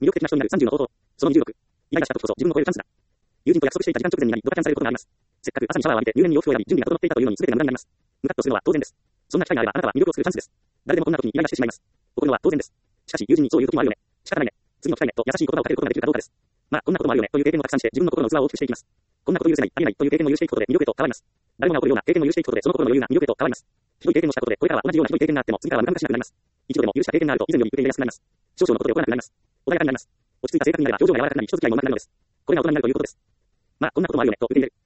魅力的な人になる30の方法。その20億。イライラした時こそ自分を超えるチャンスだ。友人と約束していた時間直前になりドタキャンされることがあります。せっかく朝にシャワーを浴びて入念に洋服を選び準備が整っていたというのに全てが無駄になります。ムカッとするのは当然です。そんな機会があればあなたは魅力を作るチャンスです。誰でもこんな時にイライラしてしまいます。怒るのは当然です。しかし友人にそういう時もあるよね。仕方ないね。次の機会ねと優しい言葉をかけることができるかどうかです。まあこんなこともあるよねという経験をたくさんして自分の心の器を大きくしていきます。こんなこと許せない、ありえないという経験を許していくことで魅力へと変わります。誰もが起こるような経験を許していくことでその心の余裕が魅力へと変わります。ひどい経験をしたことでこれからは同じようなひどい経験があっても次からはムカムカしなくなります。一度でも許した経験があると以前より受け入れやすくなります。少々のことで怒らなくなります。穏やかになります。落ち着いた性格になれば表情が柔らかくなり人付き合いも上手くなるのです。これが大人になるということです。まあこんなこともあるよねと受け入れる。